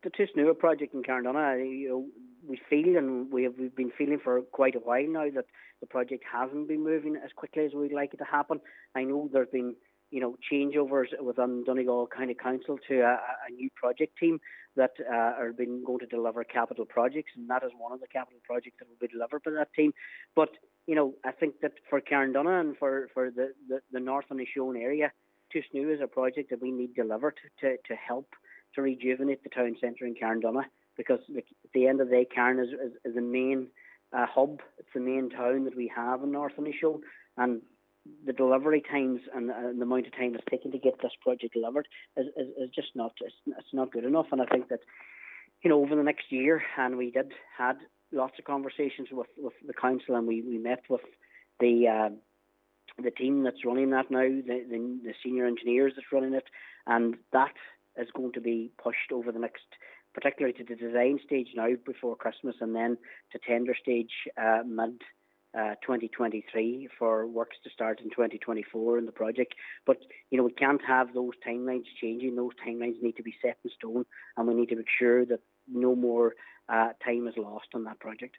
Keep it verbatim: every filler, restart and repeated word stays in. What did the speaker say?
the Tusnua project in Carndonagh, you know, we feel, and we have we've been feeling for quite a while now, that the project hasn't been moving as quickly as we'd like it to happen. I know there's been, you know, changeovers within Donegal County Council to a, a new project team that uh, are been going to deliver capital projects, and that is one of the capital projects that will be delivered by that team. But you know, I think that for Carndonagh and for for the the, the North Inishowen area, Tusnua is a project that we need delivered to to help to rejuvenate the town centre in Carndonagh, because like, at the end of the day, Cairn is, is, is the main uh, hub. It's the main town that we have in North Inishowen, and the delivery times and, and the amount of time it's taken to get this project delivered is, is, is just not it's, it's not good enough. And I think that, you know, over the next year, and we did had lots of conversations with, with the council, and we, we met with the uh, the team that's running that now, the, the the senior engineers that's running it, and that is going to be pushed over the next, particularly to the design stage now before Christmas, and then to tender stage uh, mid uh, twenty twenty-three for works to start in twenty twenty-four in the project. But, you know, we can't have those timelines changing. Those timelines need to be set in stone, and we need to make sure that no more uh, time is lost on that project.